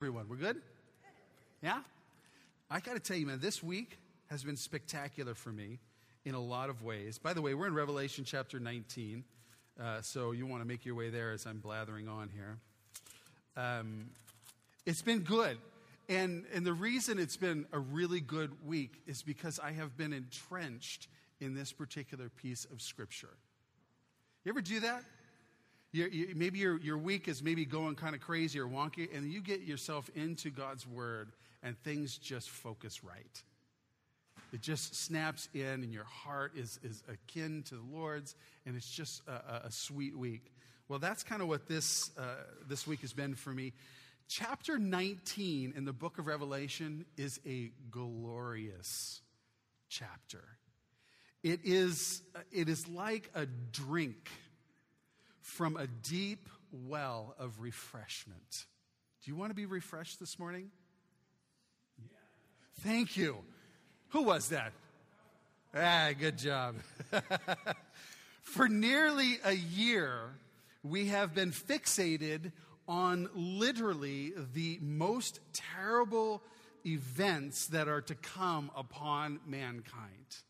everyone? We're good? Yeah? I got to tell you, man, this week has been spectacular for me in a lot of ways. By the way, we're in Revelation chapter 19, so you want to make your way there as I'm blathering on here. It's been good. And the reason it's been a really good week is because I have been entrenched in this particular piece of Scripture. You ever do that? Maybe your week is maybe going kind of crazy or wonky, and you get yourself into God's Word, and things just focus right. It just snaps in, and your heart is akin to the Lord's, and it's just a sweet week. Well, that's kind of what this week has been for me. Chapter 19 in the book of Revelation is a glorious chapter. It is like a drink from a deep well of refreshment. Do you want to be refreshed this morning? Yeah. Thank you. Who was that? Good job. For nearly a year, we have been fixated on literally the most terrible events that are to come upon mankind.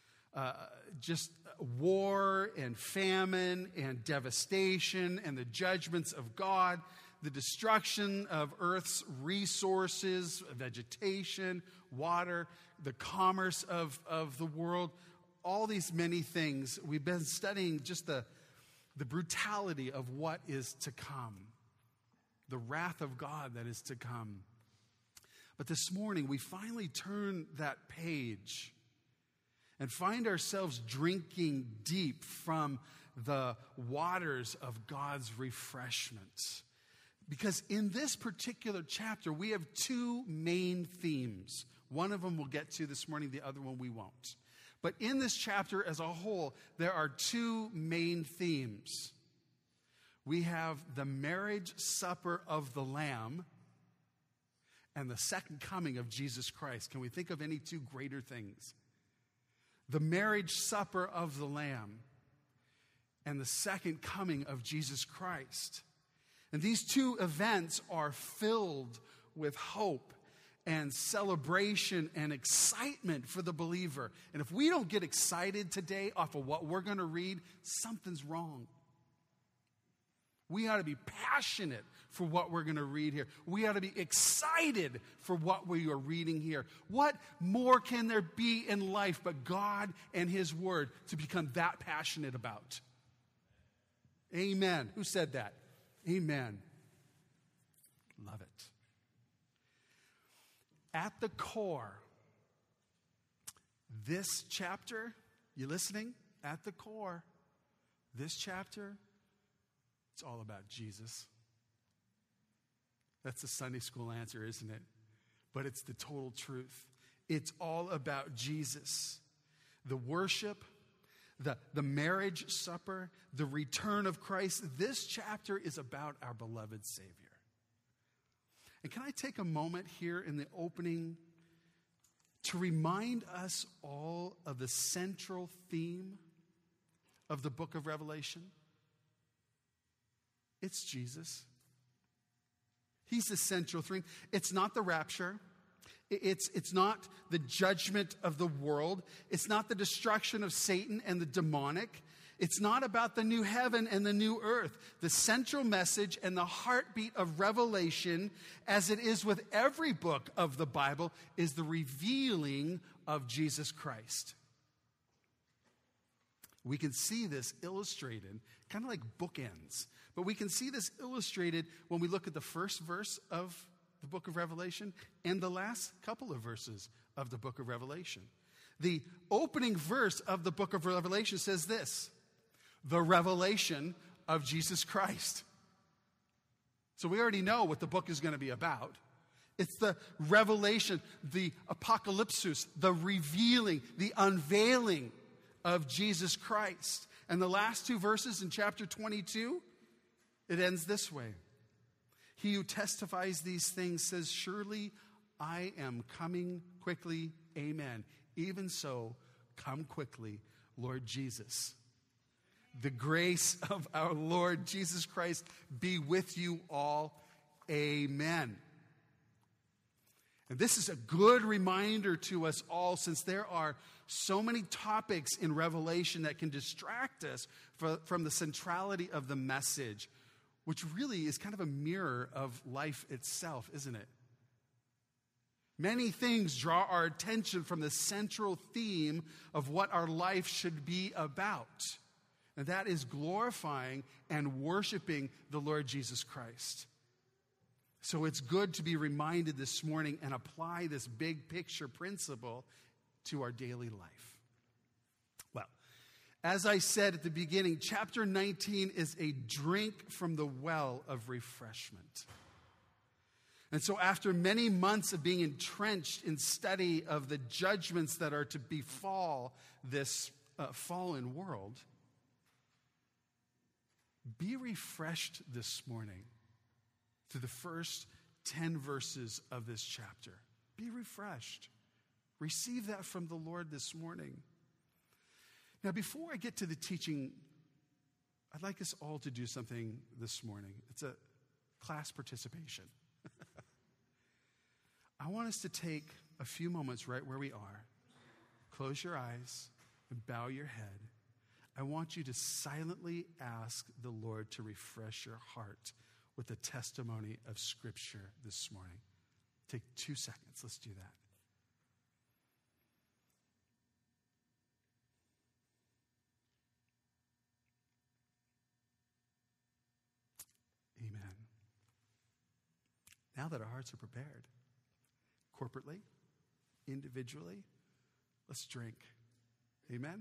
Just war and famine and devastation and the judgments of God, the destruction of Earth's resources, vegetation, water, the commerce of the world, all these many things. We've been studying just the brutality of what is to come, the wrath of God that is to come. But this morning, we finally turn that page and find ourselves drinking deep from the waters of God's refreshment. Because in this particular chapter, we have two main themes. One of them we'll get to this morning, the other one we won't. But in this chapter as a whole, there are two main themes. We have the marriage supper of the Lamb and the second coming of Jesus Christ. Can we think of any two greater things? The marriage supper of the Lamb and the second coming of Jesus Christ. And these two events are filled with hope and celebration and excitement for the believer. And if we don't get excited today off of what we're going to read, something's wrong. We ought to be passionate for what we're going to read here. We ought to be excited for what we are reading here. What more can there be in life but God and His Word to become that passionate about? Amen. Who said that? Amen. Love it. At the core, this chapter, you listening? At the core, this chapter, it's all about Jesus. That's the Sunday school answer, isn't it? But it's the total truth. It's all about Jesus. The worship, the marriage supper, the return of Christ. This chapter is about our beloved Savior. And can I take a moment here in the opening to remind us all of the central theme of the book of Revelation? It's Jesus. He's the central theme. It's not the rapture. It's not the judgment of the world. It's not the destruction of Satan and the demonic. It's not about the new heaven and the new earth. The central message and the heartbeat of Revelation, as it is with every book of the Bible, is the revealing of Jesus Christ. We can see this illustrated, kind of like bookends. But we can see this illustrated when we look at the first verse of the book of Revelation and the last couple of verses of the book of Revelation. The opening verse of the book of Revelation says this: the revelation of Jesus Christ. So we already know what the book is going to be about. It's the revelation, the apocalypsis, the revealing, the unveiling of Jesus Christ. And the last two verses in chapter 22, it ends this way. He who testifies these things says, surely I am coming quickly. Amen. Even so, come quickly, Lord Jesus. The grace of our Lord Jesus Christ be with you all. Amen. And this is a good reminder to us all, since there are so many topics in Revelation that can distract us from the centrality of the message, which really is kind of a mirror of life itself, isn't it? Many things draw our attention from the central theme of what our life should be about. And that is glorifying and worshiping the Lord Jesus Christ. So it's good to be reminded this morning and apply this big picture principle to our daily life. Well, as I said at the beginning, chapter 19 is a drink from the well of refreshment. And so after many months of being entrenched in study of the judgments that are to befall this fallen world, be refreshed this morning through the first 10 verses of this chapter. Be refreshed. Receive that from the Lord this morning. Now, before I get to the teaching, I'd like us all to do something this morning. It's a class participation. I want us to take a few moments right where we are, close your eyes, and bow your head. I want you to silently ask the Lord to refresh your heart with the testimony of Scripture this morning. Take 2 seconds. Let's do that. Amen. Now that our hearts are prepared, corporately, individually, let's drink. Amen?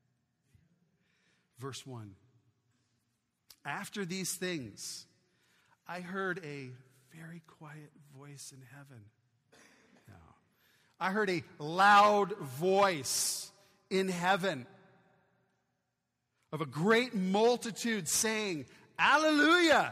Verse 1. After these things, I heard a very quiet voice in heaven. No. I heard a loud voice in heaven of a great multitude saying, Alleluia!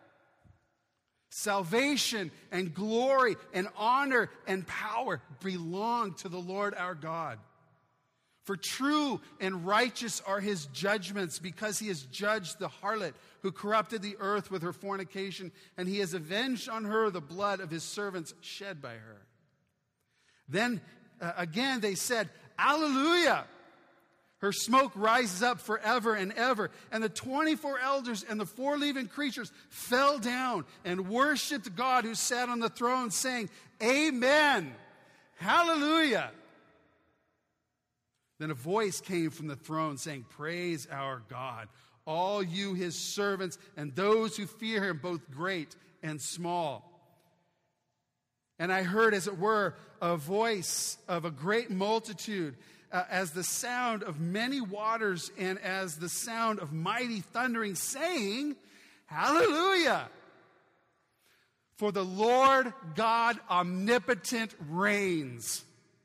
Salvation and glory and honor and power belong to the Lord our God. For true and righteous are his judgments, because he has judged the harlot who corrupted the earth with her fornication, and he has avenged on her the blood of his servants shed by her. Then again they said, Alleluia! Her smoke rises up forever and ever. And the 24 elders and the 4 living creatures fell down and worshiped God who sat on the throne, saying, Amen. Hallelujah. Then a voice came from the throne saying, Praise our God, all you his servants and those who fear him, both great and small. And I heard, as it were, a voice of a great multitude, as the sound of many waters and as the sound of mighty thundering, saying, Hallelujah! For the Lord God omnipotent reigns.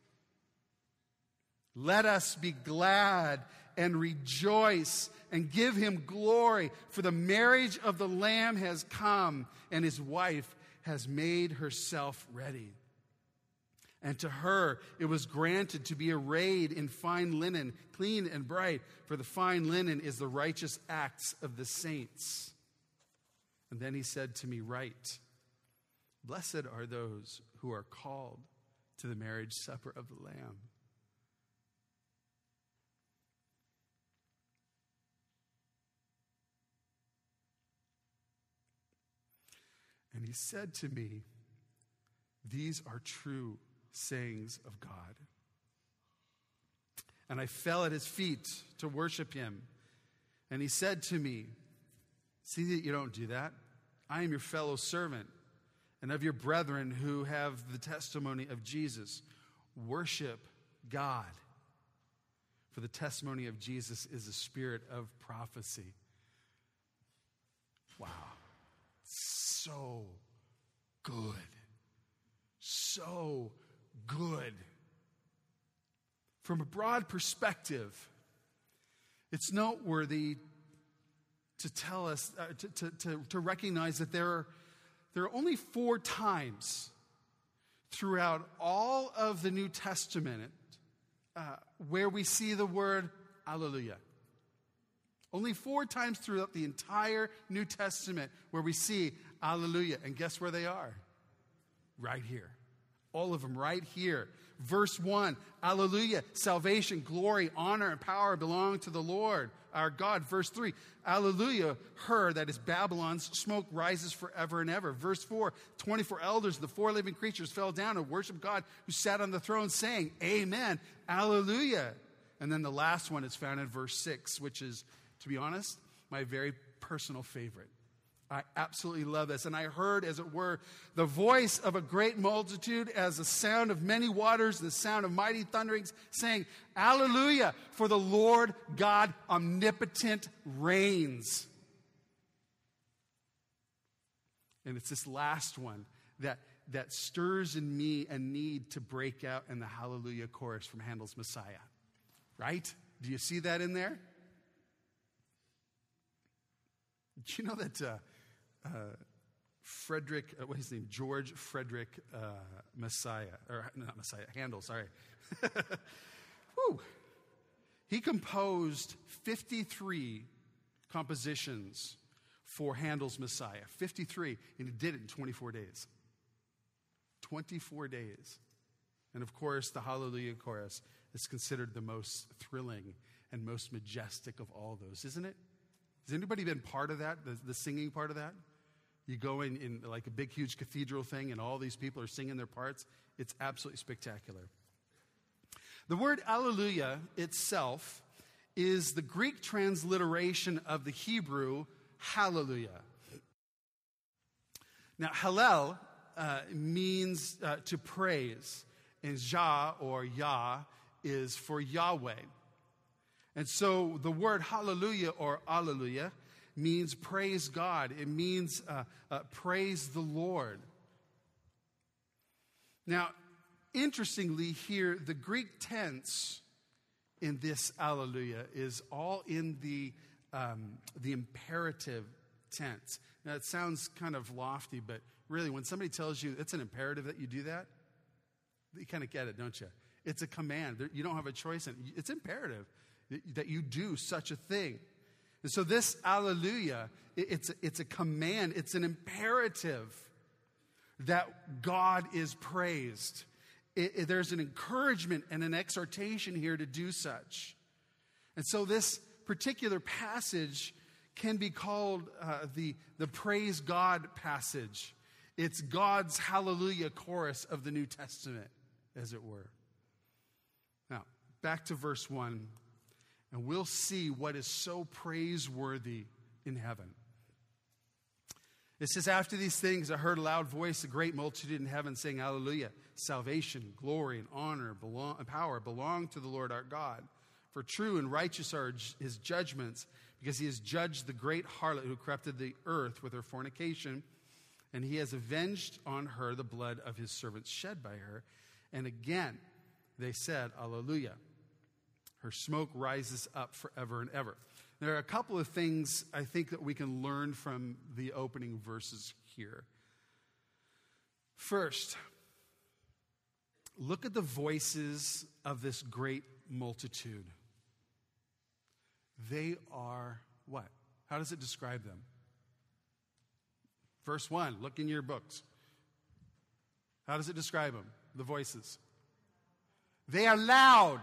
Let us be glad and rejoice and give him glory, for the marriage of the Lamb has come, and his wife has made herself ready. And to her it was granted to be arrayed in fine linen, clean and bright, for the fine linen is the righteous acts of the saints. And then he said to me, Write, Blessed are those who are called to the marriage supper of the Lamb. And he said to me, These are true sayings of God. And I fell at his feet to worship him. And he said to me, See that you don't do that. I am your fellow servant and of your brethren who have the testimony of Jesus. Worship God. For the testimony of Jesus is a spirit of prophecy. Wow. So good. So good. From a broad perspective, it's noteworthy to tell us, to recognize that there are only 4 times throughout all of the New Testament where we see the word Alleluia. Only 4 times throughout the entire New Testament where we see Alleluia. And guess where they are? Right here. All of them right here. Verse 1, Alleluia, salvation, glory, honor, and power belong to the Lord, our God. Verse 3, Alleluia, her, that is Babylon's smoke rises forever and ever. Verse 4, 24 elders, the 4 living creatures fell down and worshiped God who sat on the throne, saying, Amen, Alleluia. And then the last one is found in verse 6, which is, to be honest, my very personal favorite. I absolutely love this. And I heard, as it were, the voice of a great multitude as the sound of many waters, the sound of mighty thunderings, saying, Alleluia, for the Lord God omnipotent reigns. And it's this last one that stirs in me a need to break out in the Hallelujah chorus from Handel's Messiah. Right? Do you see that in there? Do you know that George Frederick Messiah, or not Messiah, Handel, sorry. Whew. He composed 53 compositions for Handel's Messiah. 53, and he did it in 24 days. 24 days. And of course, the Hallelujah chorus is considered the most thrilling and most majestic of all those, isn't it? Has anybody been part of that, the singing part of that? You go in like a big, huge cathedral thing, and all these people are singing their parts. It's absolutely spectacular. The word Alleluia itself is the Greek transliteration of the Hebrew Hallelujah. Now, Hallel means to praise, and Jah or Yah is for Yahweh. And so the word hallelujah or alleluia means praise God. It means praise the Lord. Now, interestingly here, the Greek tense in this alleluia is all in the imperative tense. Now, it sounds kind of lofty, but really when somebody tells you it's an imperative that you do that, you kind of get it, don't you? It's a command. You don't have a choice in it. It's imperative that you do such a thing. And so this alleluia, it's a command, it's an imperative that God is praised. There's an encouragement and an exhortation here to do such. And so this particular passage can be called the praise God passage. It's God's hallelujah chorus of the New Testament, as it were. Now, back to verse 1. And we'll see what is so praiseworthy in heaven. It says, after these things, I heard a loud voice, a great multitude in heaven saying, Alleluia, salvation, glory, and honor and power belong to the Lord our God. For true and righteous are his judgments, because he has judged the great harlot who corrupted the earth with her fornication, and he has avenged on her the blood of his servants shed by her. And again, they said, Alleluia. Her smoke rises up forever and ever. There are a couple of things I think that we can learn from the opening verses here. First, look at the voices of this great multitude. They are what? How does it describe them? Verse 1, look in your books. How does it describe them? The voices. They are loud.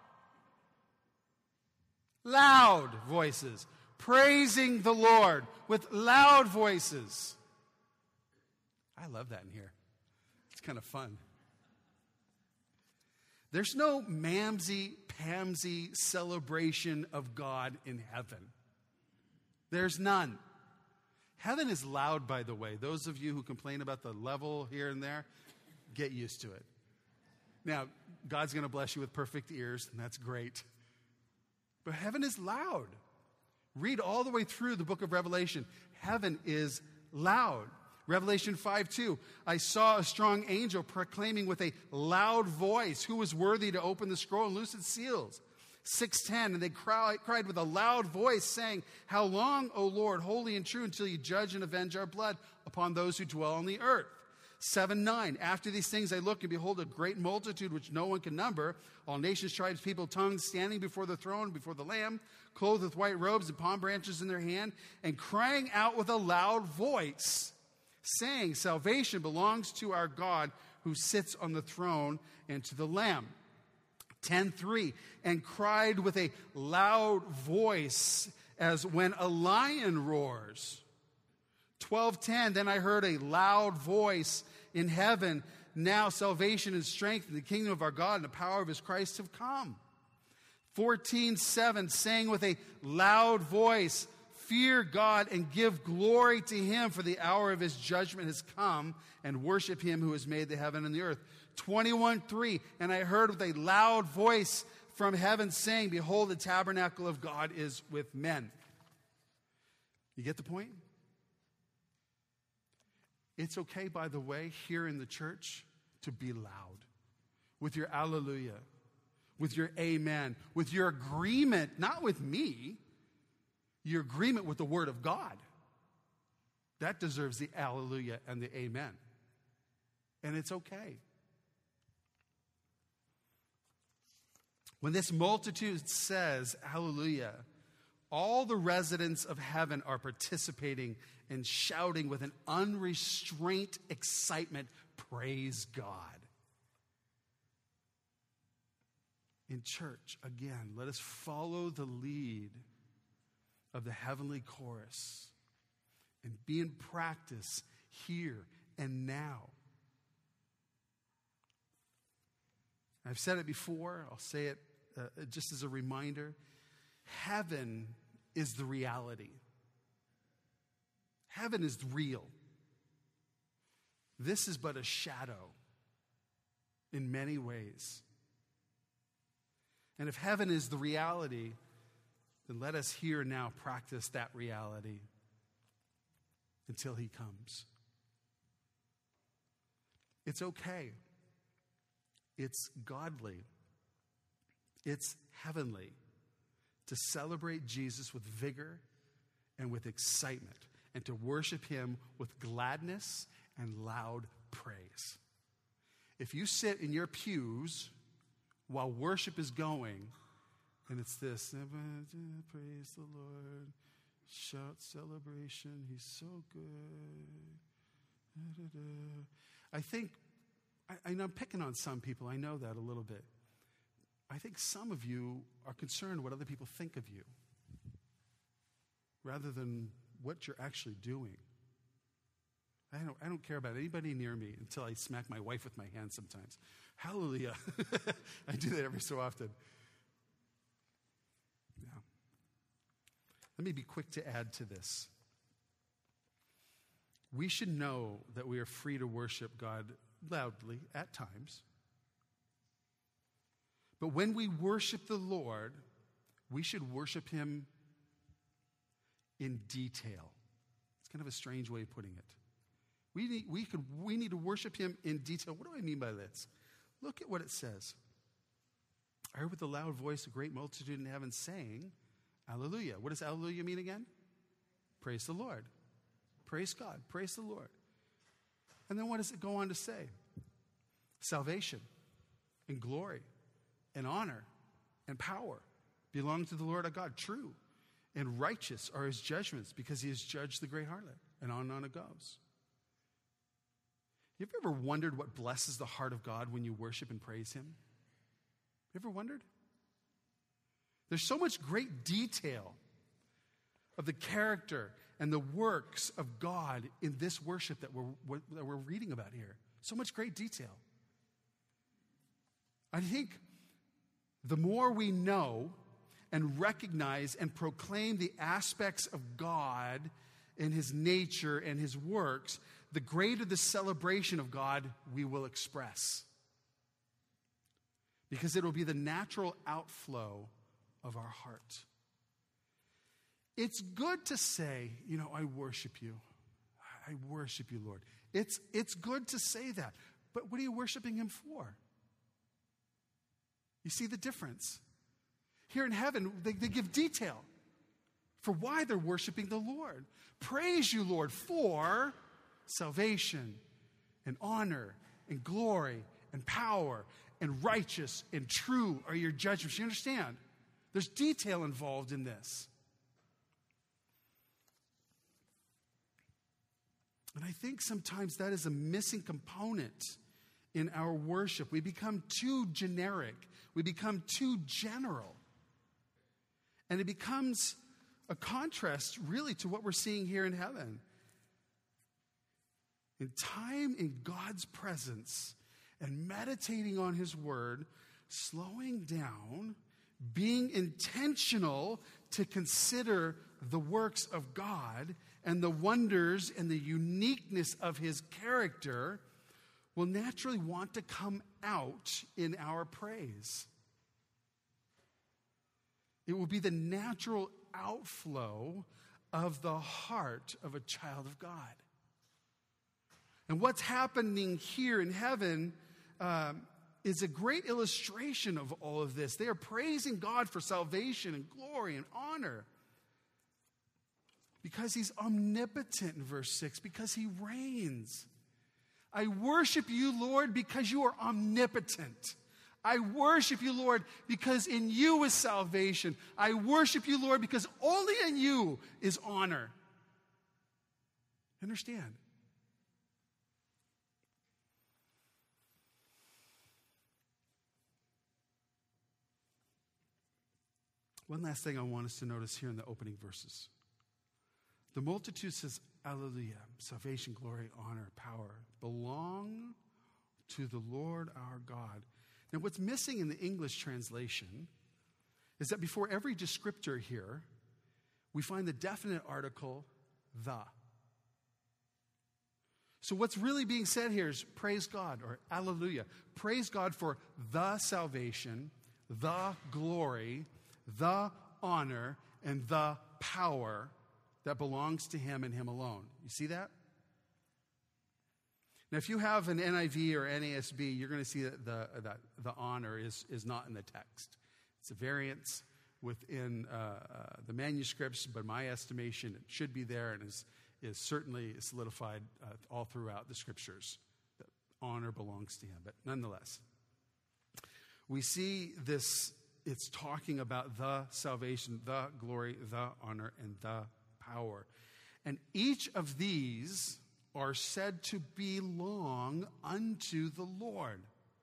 Loud voices, praising the Lord with loud voices. I love that in here. It's kind of fun. There's no mamsy-pamsy celebration of God in heaven. There's none. Heaven is loud, by the way. Those of you who complain about the level here and there, get used to it. Now, God's going to bless you with perfect ears, and that's great. But heaven is loud. Read all the way through the book of Revelation. Heaven is loud. Revelation 5:2. I saw a strong angel proclaiming with a loud voice, who was worthy to open the scroll and loose its seals. 6:10. And they cried with a loud voice, saying, how long, O Lord, holy and true, until you judge and avenge our blood upon those who dwell on the earth? 7:9. After these things I looked, and behold, a great multitude which no one can number, all nations, tribes, people, tongues, standing before the throne, before the Lamb, clothed with white robes and palm branches in their hand, and crying out with a loud voice, saying, salvation belongs to our God who sits on the throne and to the Lamb. 10:3, and cried with a loud voice as when a lion roars. 12:10, then I heard a loud voice in heaven, now salvation and strength in the kingdom of our God and the power of his Christ have come. 14:7, saying with a loud voice, fear God and give glory to him, for the hour of his judgment has come, and worship him who has made the heaven and the earth. 21:3, and I heard with a loud voice from heaven saying, behold, the tabernacle of God is with men. You get the point? It's okay, by the way, here in the church to be loud with your alleluia, with your amen, with your agreement, not with me, your agreement with the word of God. That deserves the alleluia and the amen. And it's okay. When this multitude says hallelujah, all the residents of heaven are participating and shouting with an unrestrained excitement, praise God. In church, again, let us follow the lead of the heavenly chorus and be in practice here and now. I've said it before, I'll say it just as a reminder. Heaven is the reality. Heaven is real. This is but a shadow in many ways. And if heaven is the reality, then let us here now practice that reality until he comes. It's okay. It's godly. It's heavenly to celebrate Jesus with vigor and with excitement, and to worship him with gladness and loud praise. If you sit in your pews while worship is going, and it's this, praise the Lord, shout celebration, he's so good. I think, I'm picking on some people, I know that a little bit. I think some of you are concerned what other people think of you rather than what you're actually doing. I don't care about anybody near me until I smack my wife with my hand sometimes. Hallelujah. I do that every so often. Yeah. Let me be quick to add to this. We should know that we are free to worship God loudly at times. But when we worship the Lord, we should worship him in detail. It's kind of a strange way of putting it. We need to worship him in detail. What do I mean by this? Look at what it says. I heard with a loud voice a great multitude in heaven saying, hallelujah. What does hallelujah mean again? Praise the Lord. Praise God. Praise the Lord. And then what does it go on to say? Salvation and glory and honor and power belong to the Lord our God. True and righteous are his judgments, because he has judged the great harlot. And on it goes. You ever wondered what blesses the heart of God when you worship and praise him? You ever wondered? There's so much great detail of the character and the works of God in this worship that we're reading about here. So much great detail. I think the more we know and recognize and proclaim the aspects of God in his nature and his works, the greater the celebration of God we will express. Because it will be the natural outflow of our heart. It's good to say, I worship you. I worship you, Lord. It's good to say that. But what are you worshiping him for? You see the difference? Here in heaven, they give detail for why they're worshiping the Lord. Praise you, Lord, for salvation and honor and glory and power and righteous and true are your judgments. You understand? There's detail involved in this. And I think sometimes that is a missing component in our worship. We become too generic. We become too general. And it becomes a contrast, really, to what we're seeing here in heaven. In time in God's presence and meditating on His Word, slowing down, being intentional to consider the works of God and the wonders and the uniqueness of His character will naturally want to come out in our praise. It will be the natural outflow of the heart of a child of God. And what's happening here in heaven is a great illustration of all of this. They are praising God for salvation and glory and honor because He's omnipotent in verse 6, because He reigns. I worship you, Lord, because you are omnipotent. I worship you, Lord, because in you is salvation. I worship you, Lord, because only in you is honor. Understand? One last thing I want us to notice here in the opening verses. The multitude says, Alleluia, salvation, glory, honor, power belong to the Lord our God. Now, what's missing in the English translation is that before every descriptor here, we find the definite article, the. So what's really being said here is praise God, or Alleluia. Praise God for the salvation, the glory, the honor, and the power that belongs to Him and Him alone. You see that? Now, if you have an NIV or NASB, you're going to see that the honor is not in the text. It's a variance within the manuscripts, but my estimation, it should be there and is certainly solidified all throughout the Scriptures. That honor belongs to Him. But nonetheless, we see this. It's talking about the salvation, the glory, the honor, and the power. And each of these are said to belong unto the Lord.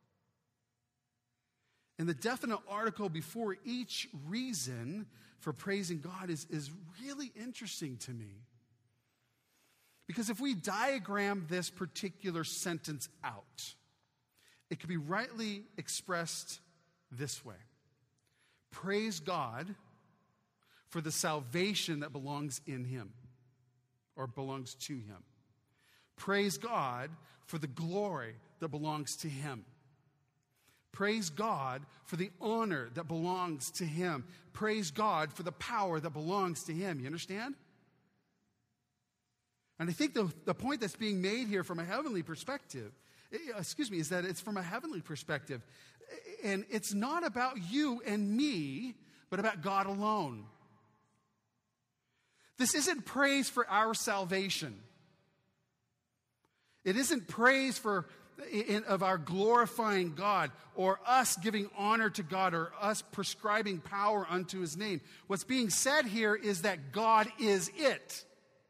And the definite article before each reason for praising God is really interesting to me. Because if we diagram this particular sentence out, it can be rightly expressed this way. Praise God for the salvation that belongs in Him or belongs to Him. Praise God for the glory that belongs to Him. Praise God for the honor that belongs to Him. Praise God for the power that belongs to Him. You understand? And I think the point that's being made here from a heavenly perspective, is that it's from a heavenly perspective. And it's not about you and me, but about God alone. This isn't praise for our salvation. It isn't praise of our glorifying God or us giving honor to God or us prescribing power unto His name. What's being said here is that God is it.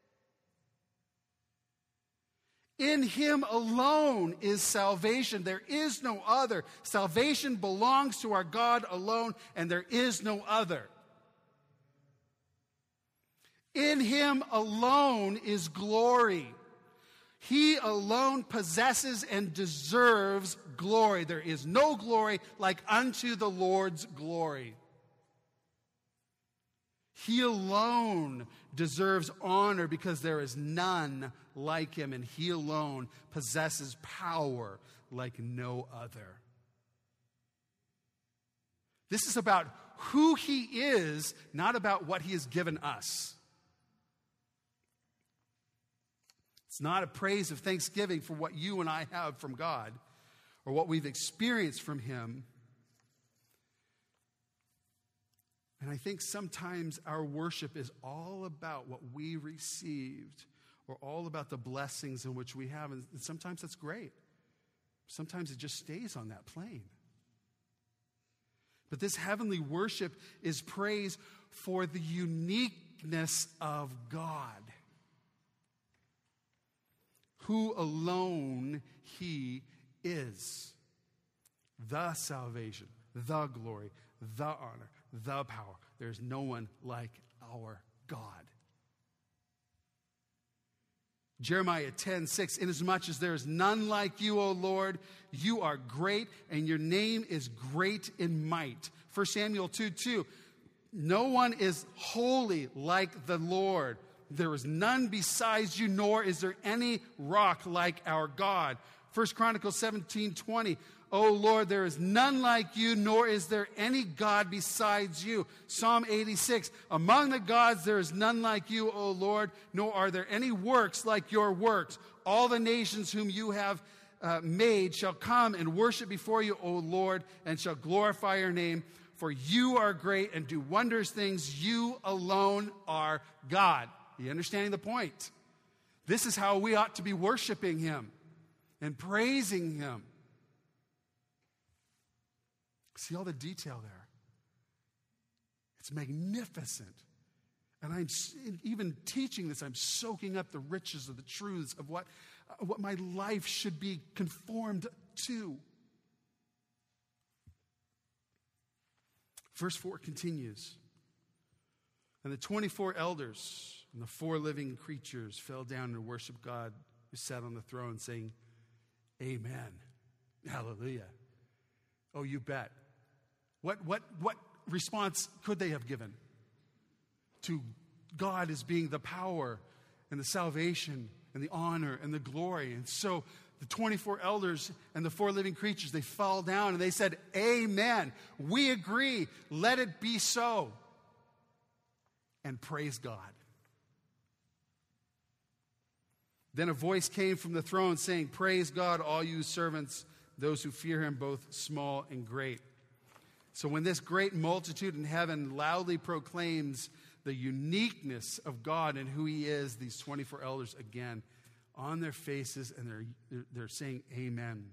In Him alone is salvation. There is no other. Salvation belongs to our God alone, and there is no other. In Him alone is glory. He alone possesses and deserves glory. There is no glory like unto the Lord's glory. He alone deserves honor because there is none like Him, and He alone possesses power like no other. This is about who He is, not about what He has given us. It's not a praise of thanksgiving for what you and I have from God or what we've experienced from Him. And I think sometimes our worship is all about what we received or all about the blessings in which we have. And sometimes that's great. Sometimes it just stays on that plane. But this heavenly worship is praise for the uniqueness of God. who alone he is. The salvation, the glory, the honor, the power. There's no one like our God. Jeremiah 10:6, inasmuch as there is none like you, O Lord, you are great, and your name is great in might. 1 Samuel 2:2, no one is holy like the Lord. There is none besides you, nor is there any rock like our God. 1 Chronicles 17:20, O Lord, there is none like you, nor is there any God besides you. Psalm 86, among the gods there is none like you, O Lord, nor are there any works like your works. All the nations whom you have made shall come and worship before you, O Lord, and shall glorify your name. For you are great and do wondrous things. You alone are God. Are you understanding the point? This is how we ought to be worshiping him and praising him. See all the detail there. It's magnificent. And I'm even teaching this, I'm soaking up the riches of the truths of what my life should be conformed to. Verse 4 continues. And the 24 elders and the 4 living creatures fell down and worshiped God who sat on the throne, saying, Amen. Hallelujah. Oh, you bet. What response could they have given to God as being the power and the salvation and the honor and the glory? And so the 24 elders and the 4 living creatures, they fell down and they said, Amen. We agree. Let it be so. And praise God. Then a voice came from the throne saying, Praise God, all you servants, those who fear him, both small and great. So when this great multitude in heaven loudly proclaims the uniqueness of God and who he is, these 24 elders again on their faces, and they're saying amen.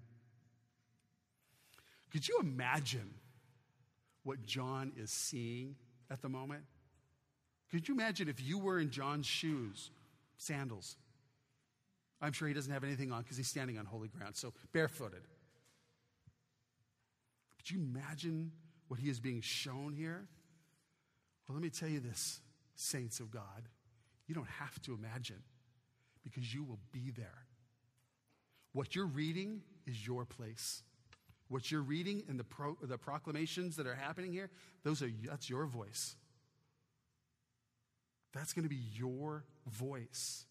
Could you imagine what John is seeing at the moment? Could you imagine if you were in John's shoes, sandals? I'm sure he doesn't have anything on because he's standing on holy ground, so barefooted. Could you imagine what he is being shown here? Well, let me tell you this, saints of God. You don't have to imagine because you will be there. What you're reading is your place. What you're reading and the proclamations that are happening here, that's your voice. That's going to be your voice.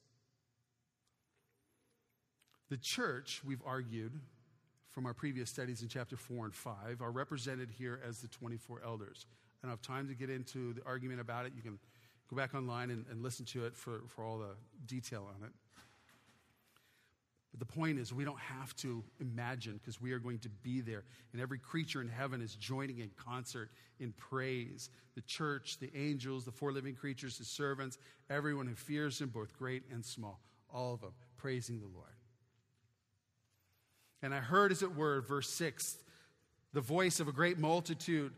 The church, we've argued from our previous studies in chapter 4 and 5, are represented here as the 24 elders. I don't have time to get into the argument about it. You can go back online and listen to it for all the detail on it. But the point is, we don't have to imagine because we are going to be there. And every creature in heaven is joining in concert in praise. The church, the angels, the 4 living creatures, the servants, everyone who fears him, both great and small, all of them praising the Lord. And I heard, as it were, verse 6, the voice of a great multitude,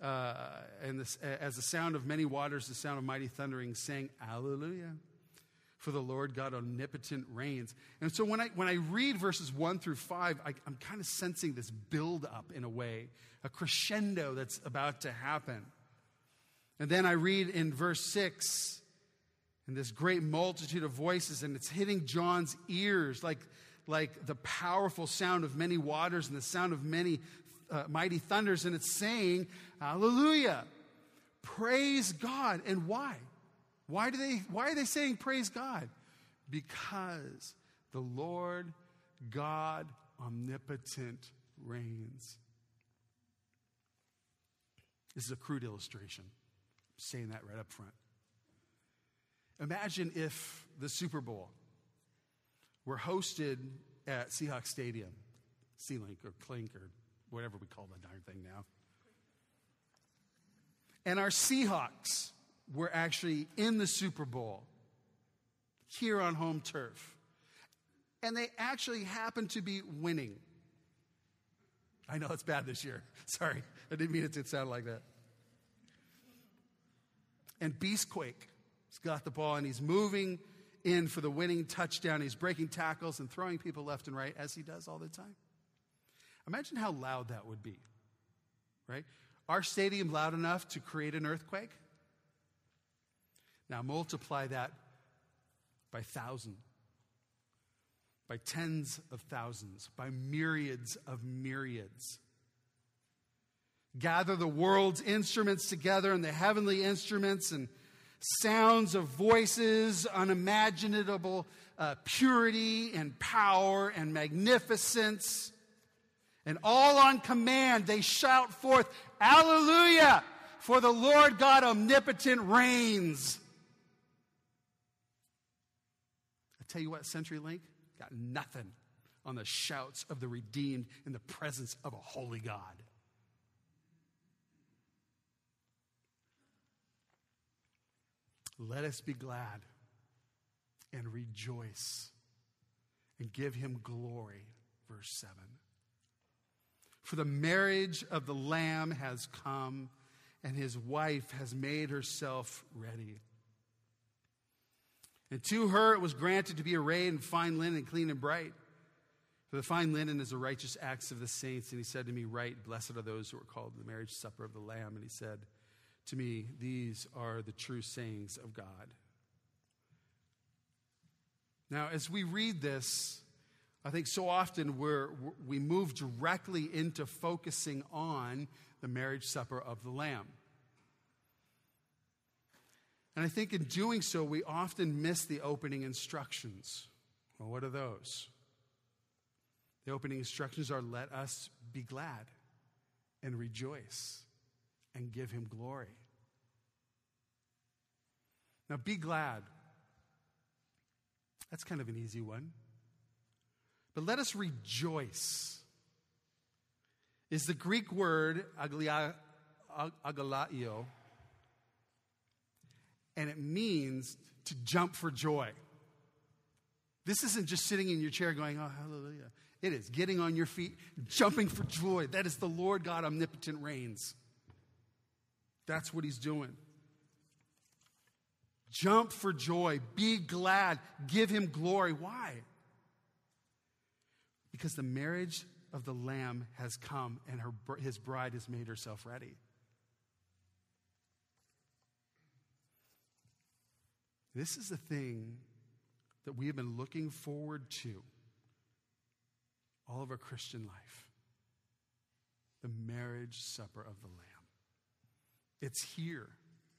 as the sound of many waters, the sound of mighty thundering, saying, Alleluia, for the Lord God omnipotent reigns. And so when I read verses 1 through 5, I'm kind of sensing this build up in a way, a crescendo that's about to happen. And then I read in verse 6, and this great multitude of voices, and it's hitting John's ears like the powerful sound of many waters and the sound of many mighty thunders, and it's saying, Hallelujah, praise God. And why? Why are they saying praise God? Because the Lord God omnipotent reigns. This is a crude illustration. I'm saying that right up front. Imagine if the Super Bowl were hosted at Seahawks Stadium, C-Link or Clink or whatever we call the darn thing now. And our Seahawks were actually in the Super Bowl here on home turf. And they actually happened to be winning. I know it's bad this year. Sorry, I didn't mean it to sound like that. And Beastquake has got the ball and he's moving in for the winning touchdown. He's breaking tackles and throwing people left and right, as he does all the time. Imagine how loud that would be, right? Our stadium loud enough to create an earthquake? Now multiply that by 1,000, by tens of thousands, by myriads of myriads. Gather the world's instruments together and the heavenly instruments and sounds of voices, unimaginable purity and power and magnificence. And all on command, they shout forth, "Alleluia! For the Lord God omnipotent reigns." I tell you what, CenturyLink got nothing on the shouts of the redeemed in the presence of a holy God. Let us be glad and rejoice and give him glory. Verse 7. For the marriage of the Lamb has come, and his wife has made herself ready. And to her it was granted to be arrayed in fine linen, clean and bright. For the fine linen is the righteous acts of the saints. And he said to me, "Right, blessed are those who are called to the marriage supper of the Lamb." And he said to me, "These are the true sayings of God." Now, as we read this, I think so often we move directly into focusing on the marriage supper of the Lamb. And I think in doing so, we often miss the opening instructions. Well, what are those? The opening instructions are, let us be glad and rejoice and give him glory. Now, be glad. That's kind of an easy one. But let us rejoice is the Greek word agalaio, and it means to jump for joy. This isn't just sitting in your chair going, "Oh, hallelujah." It is getting on your feet, jumping for joy. That is the Lord God omnipotent reigns. That's what he's doing. Jump for joy. Be glad. Give him glory. Why? Because the marriage of the Lamb has come and his bride has made herself ready. This is the thing that we have been looking forward to all of our Christian life. The marriage supper of the Lamb. It's here.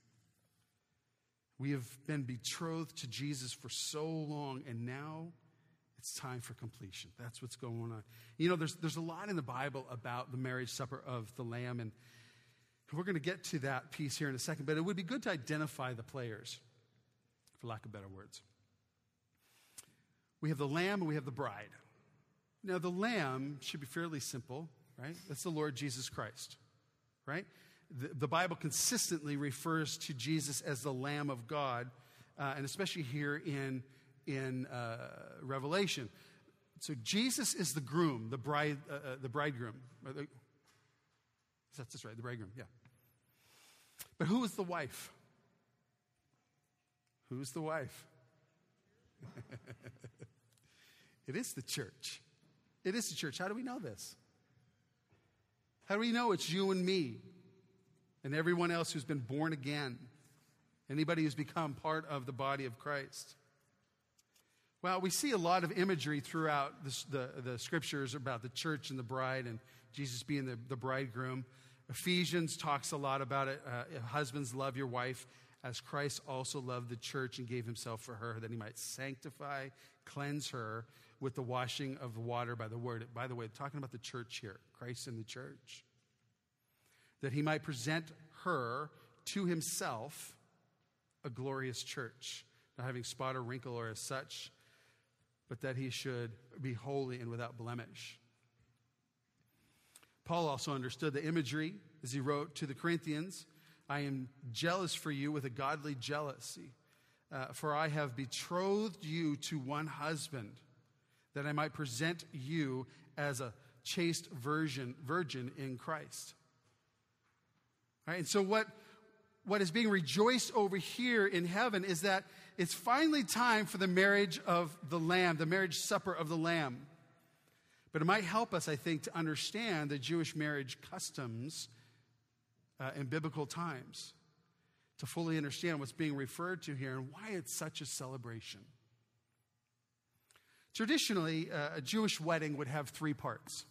We have been betrothed to Jesus for so long, and now it's time for completion. That's what's going on. You know, there's a lot in the Bible about the marriage supper of the Lamb, and we're going to get to that piece here in a second, but it would be good to identify the players, for lack of better words. We have the Lamb and we have the bride. Now, the Lamb should be fairly simple, right? That's the Lord Jesus Christ, right? The Bible consistently refers to Jesus as the Lamb of God, and especially here in Revelation. So Jesus is the groom, the bridegroom. That's right, the bridegroom, yeah. But who is the wife? Who's the wife? It is the church. It is the church. How do we know this? How do we know it's you and me and everyone else who's been born again? Anybody who's become part of the body of Christ? Well, we see a lot of imagery throughout the scriptures about the church and the bride and Jesus being the bridegroom. Ephesians talks a lot about it. Husbands, love your wife as Christ also loved the church and gave himself for her, that he might sanctify, cleanse her with the washing of the water by the word. By the way, talking about the church here, Christ and the church. That he might present her to himself a glorious church, not having spot or wrinkle or as such, but that he should be holy and without blemish. Paul also understood the imagery as he wrote to the Corinthians, "I am jealous for you with a godly jealousy, for I have betrothed you to one husband, that I might present you as a chaste virgin in Christ." All right, and so what what is being rejoiced over here in heaven is that it's finally time for the marriage of the Lamb, the marriage supper of the Lamb. But it might help us, I think, to understand the Jewish marriage customs in biblical times, to fully understand what's being referred to here and why it's such a celebration. Traditionally, a Jewish wedding would have 3 parts.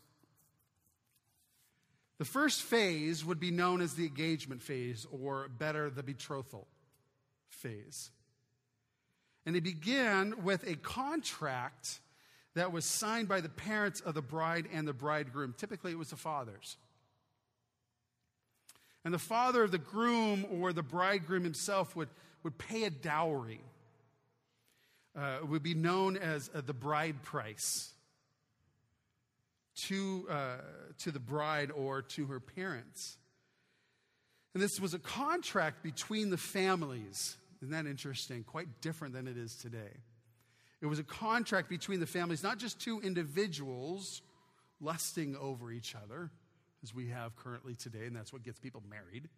The first phase would be known as the engagement phase, or better, the betrothal phase. And it began with a contract that was signed by the parents of the bride and the bridegroom. Typically, it was the fathers. And the father of the groom or the bridegroom himself would pay a dowry. It would be known as the bride price to the bride or to her parents. And this was a contract between the families. Isn't that interesting? Quite different than it is today. It was a contract between the families, not just 2 individuals lusting over each other, as we have currently today, and that's what gets people married.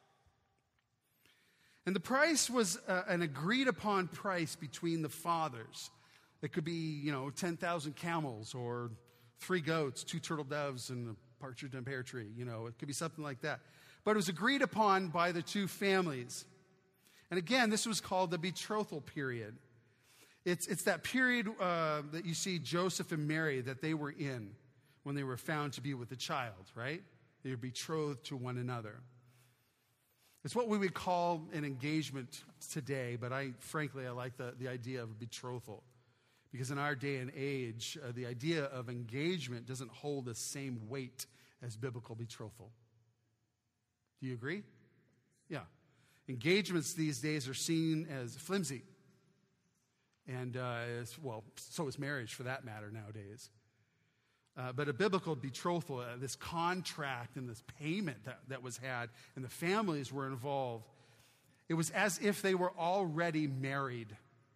And the price was an agreed-upon price between the fathers. It could be, 10,000 camels or 3 goats, 2 turtle doves, and a partridge in a pear tree. It could be something like that. But it was agreed upon by the 2 families. And again, this was called the betrothal period. It's that period that you see Joseph and Mary that they were in when they were found to be with the child, right? They were betrothed to one another. It's what we would call an engagement today, but frankly, I like the idea of a betrothal. Because in our day and age, the idea of engagement doesn't hold the same weight as biblical betrothal. Do you agree? Yeah. Engagements these days are seen as flimsy. And, so is marriage for that matter nowadays. But a biblical betrothal, this contract and this payment that was had, and the families were involved, it was as if they were already married.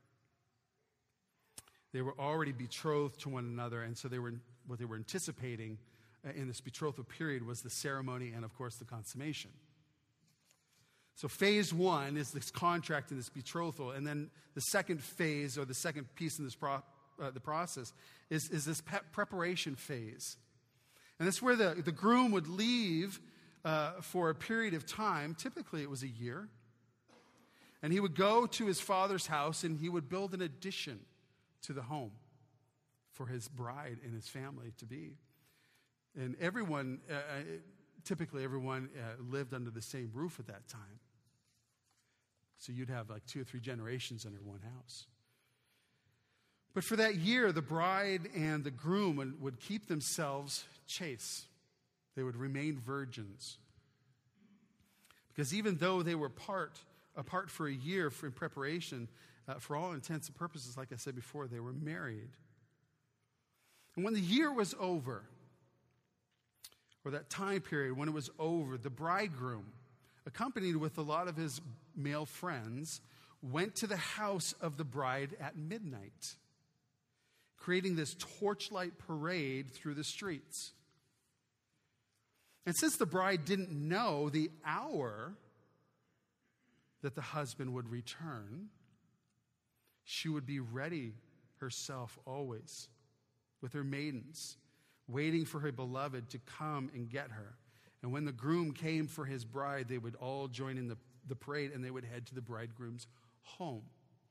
They were already betrothed to one another, and so what they were anticipating in this betrothal period was the ceremony and, of course, the consummation. So phase 1 is this contract and this betrothal, and then the second phase, or the second piece in this the process, is this preparation phase. And that's where the groom would leave for a period of time. Typically, it was a year. And he would go to his father's house, and he would build an addition to the home for his bride and his family to be. And typically everyone lived under the same roof at that time. So you'd have like 2 or 3 generations under one house. But for that year, the bride and the groom would keep themselves chaste. They would remain virgins. Because even though they were apart for a year in preparation, for all intents and purposes, like I said before, they were married. And when the year was over, or that time period when it was over, the bridegroom, accompanied with a lot of his male friends, went to the house of the bride at midnight, creating this torchlight parade through the streets. And since the bride didn't know the hour that the husband would return, she would be ready herself always with her maidens, waiting for her beloved to come and get her. And when the groom came for his bride, they would all join in the parade, and they would head to the bridegroom's home.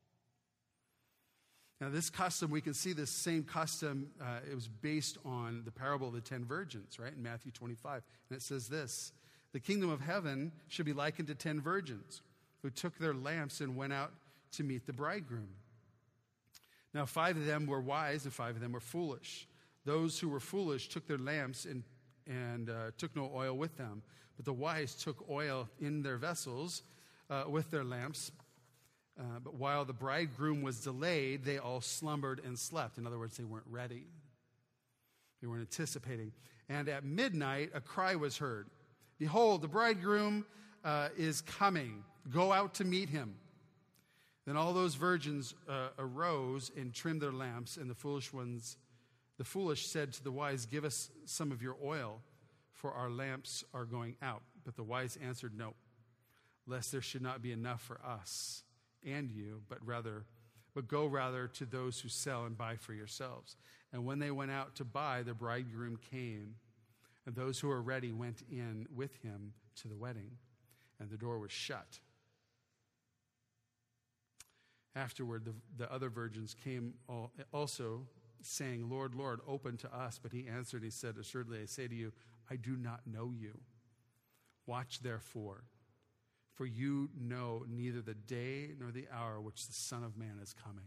Now, this custom, we can see this same custom, it was based on the parable of the 10 virgins, right, in Matthew 25. And it says this: the kingdom of heaven should be likened to 10 virgins who took their lamps and went out to meet the bridegroom. Now, 5 of them were wise and 5 of them were foolish. Those who were foolish took their lamps and took no oil with them. But the wise took oil in their vessels with their lamps. But while the bridegroom was delayed, they all slumbered and slept. In other words, they weren't ready. They weren't anticipating. And at midnight, a cry was heard. Behold, the bridegroom is coming. Go out to meet him. Then all those virgins arose and trimmed their lamps, and the foolish said to the wise, give us some of your oil, for our lamps are going out. But the wise answered, no. lest there should not be enough for us and you, but go rather to those who sell and buy for yourselves. And when they went out to buy, the bridegroom came, and those who were ready went in with him to the wedding, and the door was shut. Afterward, the other virgins came also, saying, Lord, Lord, open to us. But he answered, he said, assuredly, I say to you, I do not know you. Watch therefore, for you know neither the day nor the hour which the Son of Man is coming.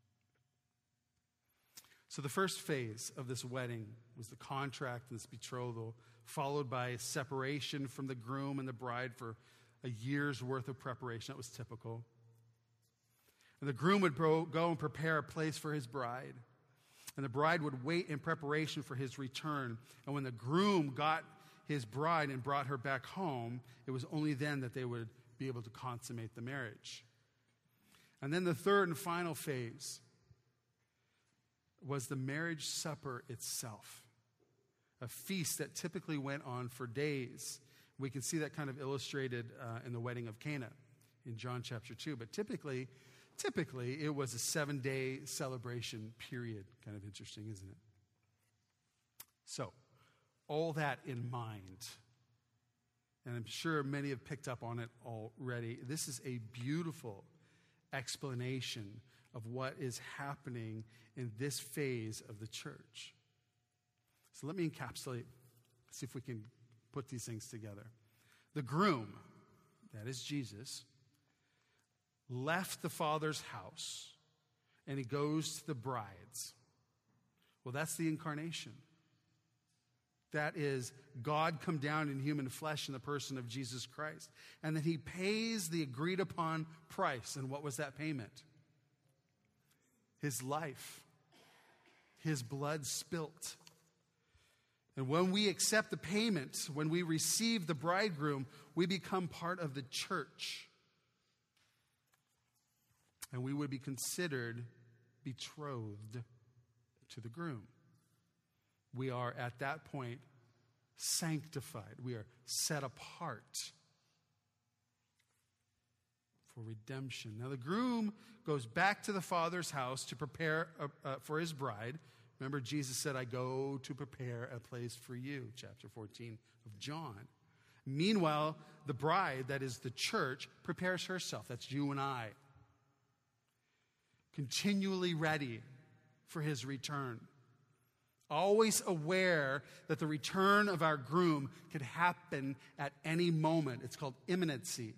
So the first phase of this wedding was the contract, this betrothal, followed by separation from the groom and the bride for a year's worth of preparation. That was typical. And the groom would go and prepare a place for his bride. And the bride would wait in preparation for his return. And when the groom got his bride and brought her back home, it was only then that they would be able to consummate the marriage. And then the third and final phase was the marriage supper itself, a feast that typically went on for days. We can see that kind of illustrated in the wedding of Cana in John chapter 2. But typically, it was a 7-day celebration period. Kind of interesting, isn't it? So, all that in mind, and I'm sure many have picked up on it already, this is a beautiful explanation of what is happening in this phase of the church. So let me encapsulate, see if we can put these things together. The groom, that is Jesus, left the Father's house, and he goes to the bride's. Well, that's the incarnation. That is God come down in human flesh in the person of Jesus Christ. And then he pays the agreed upon price. And what was that payment? His life. His blood spilt. And when we accept the payment, when we receive the bridegroom, we become part of the church. And we would be considered betrothed to the groom. We are at that point sanctified. We are set apart for redemption. Now the groom goes back to the Father's house to prepare for his bride. Remember, Jesus said, I go to prepare a place for you, chapter 14 of John. Meanwhile, the bride, that is the church, prepares herself. That's you and I. Continually ready for his return. Always aware that the return of our groom could happen at any moment. It's called imminency.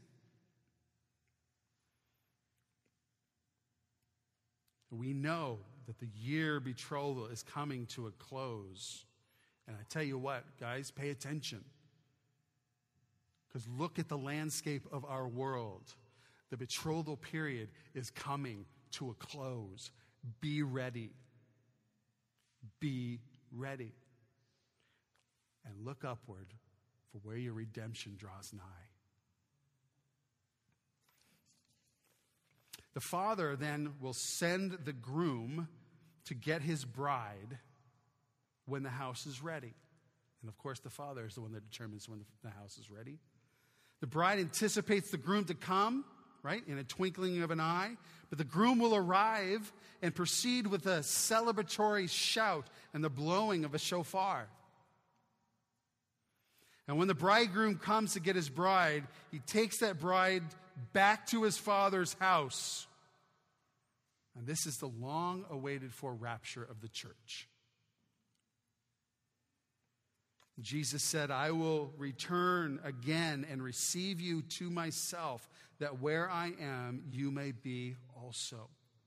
We know that the year betrothal is coming to a close. And I tell you what, guys, pay attention. Because look at the landscape of our world. The betrothal period is coming to a close. Be ready. Be ready. And look upward for where your redemption draws nigh. The father then will send the groom to get his bride when the house is ready. And of course, the father is the one that determines when the house is ready. The bride anticipates the groom to come, right, in a twinkling of an eye. But the groom will arrive and proceed with a celebratory shout and the blowing of a shofar. And when the bridegroom comes to get his bride, he takes that bride back to his Father's house. And this is the long-awaited for rapture of the church. Jesus said, I will return again and receive you to myself, that where I am, you may be also.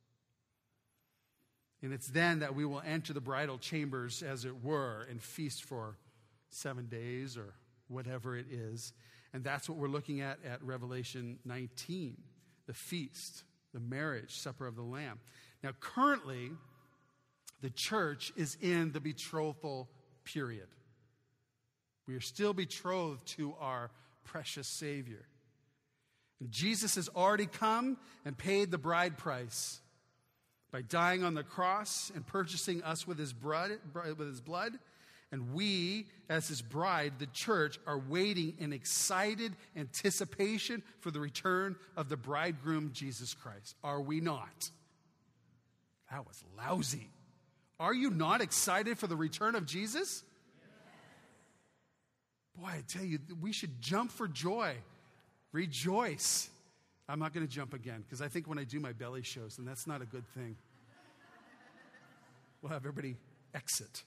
And it's then that we will enter the bridal chambers, as it were, and feast for 7 days or whatever it is. And that's what we're looking at Revelation 19, the feast, the marriage supper of the Lamb. Now, currently, the church is in the betrothal period. We are still betrothed to our precious Savior. And Jesus has already come and paid the bride price by dying on the cross and purchasing us with his blood. And we, as his bride, the church, are waiting in excited anticipation for the return of the bridegroom, Jesus Christ. Are we not? That was lousy. Are you not excited for the return of Jesus? Boy, I tell you, we should jump for joy. Rejoice. I'm not going to jump again, because I think when I do my belly shows, then that's not a good thing. We'll have everybody exit.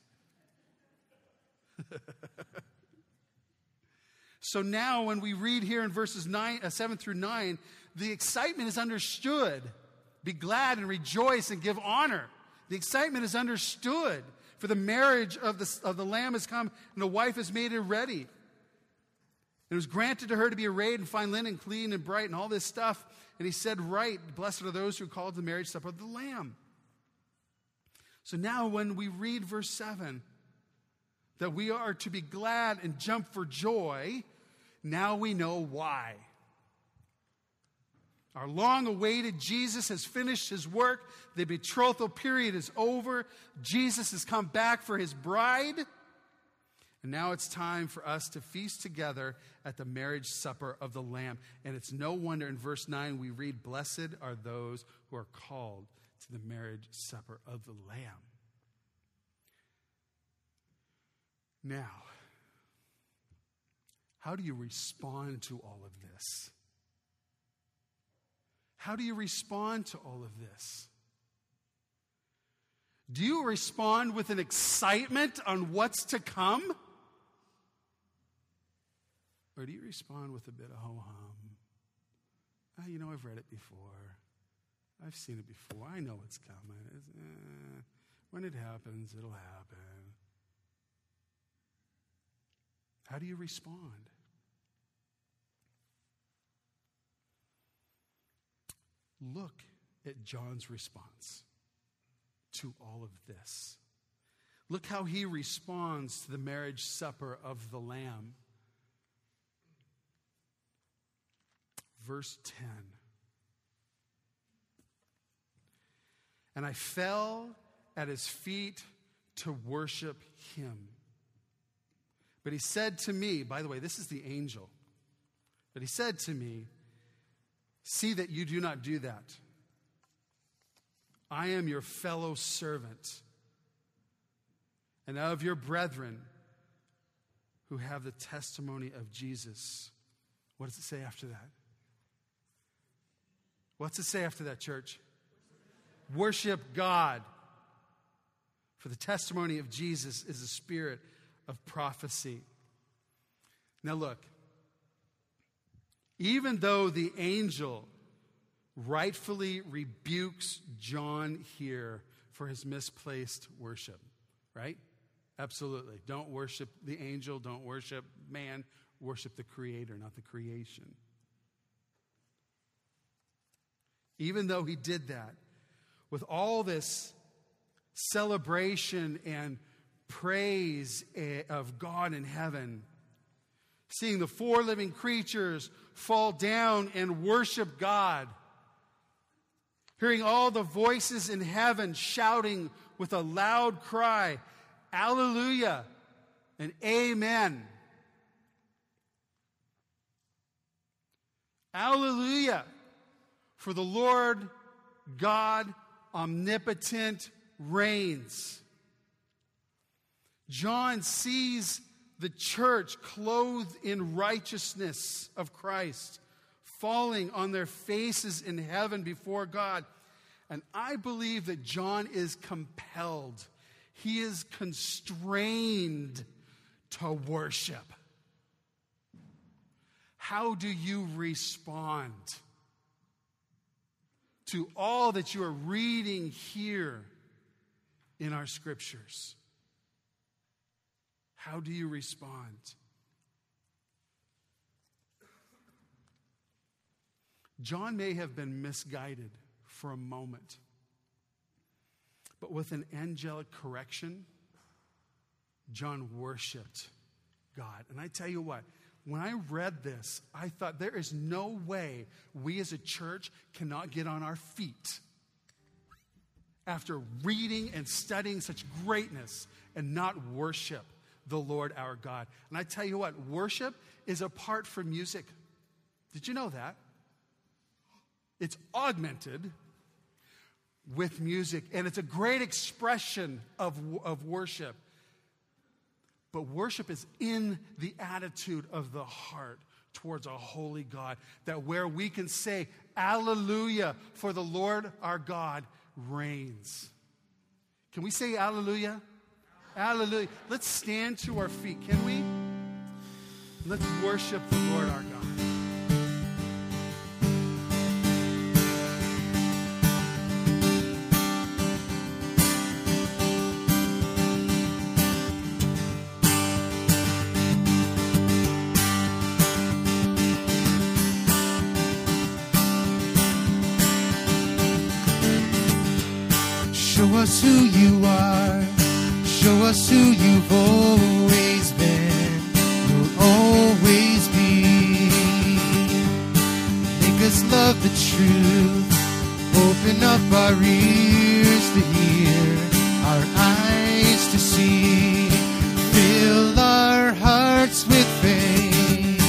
So now when we read here in verses 7 through 9, the excitement is understood. Be glad and rejoice and give honor. The excitement is understood. For the marriage of the Lamb has come, and the wife has made it ready. It was granted to her to be arrayed in fine linen, clean and bright, and all this stuff. And he said, right, blessed are those who are called to the marriage supper of the Lamb. So now when we read verse 7, that we are to be glad and jump for joy, now we know why. Our long-awaited Jesus has finished his work. The betrothal period is over. Jesus has come back for his bride. And now it's time for us to feast together at the marriage supper of the Lamb. And it's no wonder in verse 9 we read, blessed are those who are called to the marriage supper of the Lamb. Now, how do you respond to all of this? How do you respond to all of this? Do you respond with an excitement on what's to come? Or do you respond with a bit of ho-hum? I've read it before. I've seen it before. I know it's coming. When it happens, it'll happen. How do you respond? Look at John's response to all of this. Look how he responds to the marriage supper of the Lamb. Verse 10. And I fell at his feet to worship him. But he said to me, by the way, this is the angel. But he said to me, see that you do not do that. I am your fellow servant and of your brethren who have the testimony of Jesus. What does it say after that? What's it say after that, church? Worship God. For the testimony of Jesus is a spirit of prophecy. Now look, even though the angel rightfully rebukes John here for his misplaced worship, right? Absolutely. Don't worship the angel, don't worship man, worship the Creator, not the creation. Even though he did that, with all this celebration and praise of God in heaven, seeing the four living creatures fall down and worship God, hearing all the voices in heaven shouting with a loud cry, Alleluia and Amen. Alleluia, for the Lord God omnipotent reigns. John sees the church clothed in righteousness of Christ, falling on their faces in heaven before God. And I believe that John is compelled. He is constrained to worship. How do you respond to all that you are reading here in our scriptures? How do you respond? John may have been misguided for a moment, but with an angelic correction, John worshiped God. And I tell you what, when I read this, I thought there is no way we as a church cannot get on our feet after reading and studying such greatness and not worship the Lord our God. And I tell you what, worship is apart from music. Did you know that? It's augmented with music, and it's a great expression of worship. But worship is in the attitude of the heart towards a holy God, that where we can say, Alleluia, for the Lord our God reigns. Can we say Alleluia? Alleluia. Let's stand to our feet, can we? Let's worship the Lord our God. Show us who you are. Show us who you've always been. You'll always be. Make us love the truth. Open up our ears to hear, our eyes to see. Fill our hearts with faith.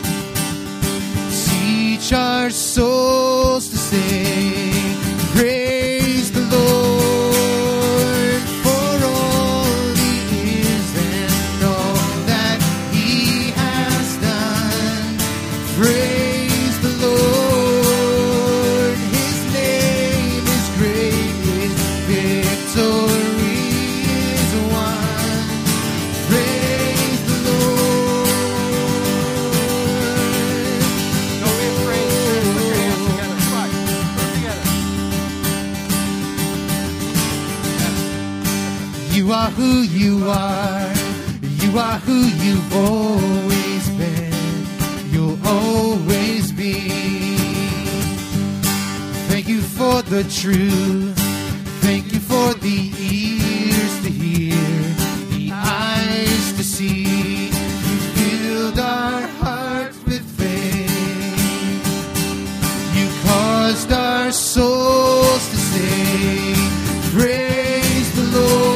Teach our souls to sing. Praise the Lord. You are who you are. You are who you've always been. You'll always be. Thank you for the truth. Thank you for the ears to hear, the eyes to see. You filled our hearts with faith. You caused our souls to sing. Praise the Lord.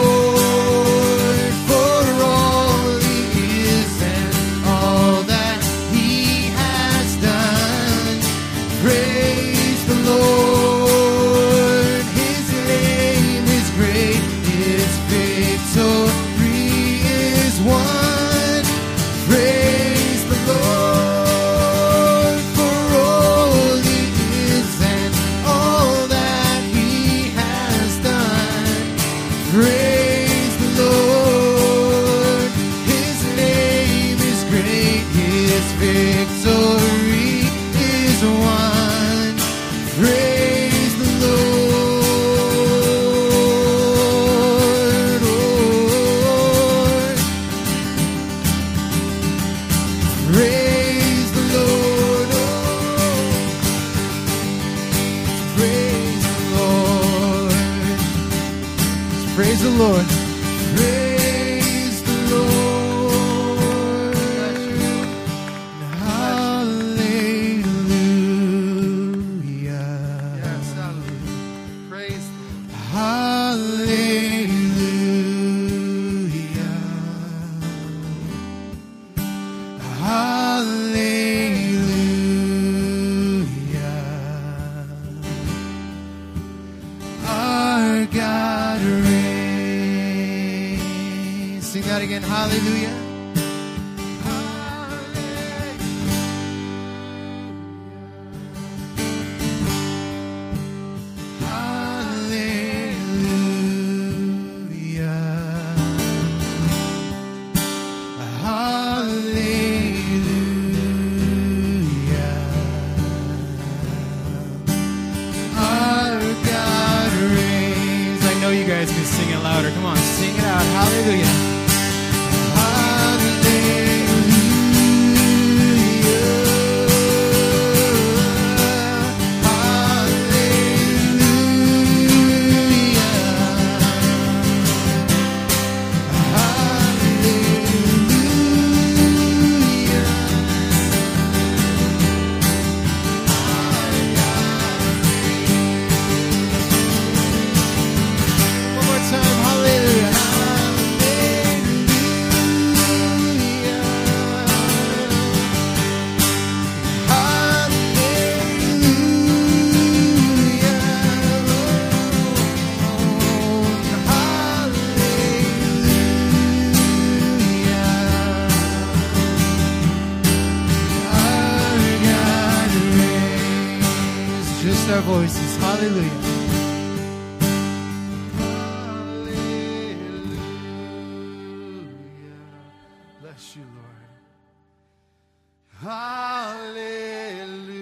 Praise the Lord. Praise the Lord. Hallelujah. Yes, hallelujah. Praise the Lord. Hallelujah. Hallelujah. Our God reigns. Sing that again. Hallelujah. Come on, sing it out. Hallelujah. raise our voices. Hallelujah. Bless you, Lord. Hallelujah.